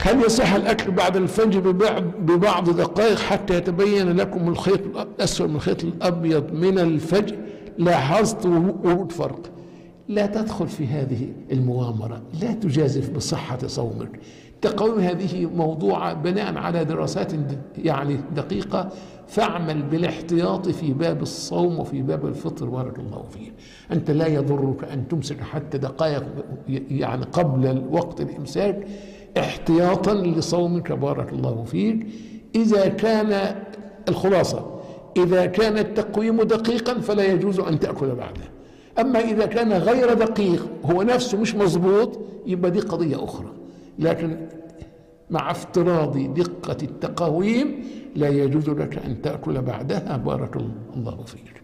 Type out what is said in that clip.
هل يصح الأكل بعد الفجر ببعض دقائق حتى يتبين لكم الخيط الأسود من الخيط الأبيض من الفجر؟ لاحظت وجود فرق. لا تدخل في هذه المغامرة، لا تجازف بصحة صومك. تقويم هذه موضوعة بناء على دراسات يعني دقيقة، فاعمل بالاحتياط في باب الصوم وفي باب الفطر بارك الله فيه. أنت لا يضرك أن تمسك حتى دقائق يعني قبل وقت الإمساك احتياطا لصومك بارك الله فيك. إذا كان الخلاصة إذا كان التقويم دقيقا فلا يجوز أن تأكل بعده. أما إذا كان غير دقيق هو نفسه مش مظبوط يبقى دي قضية أخرى، لكن مع افتراض دقة التقويم لا يجوز لك أن تأكل بعدها بارك الله فيك.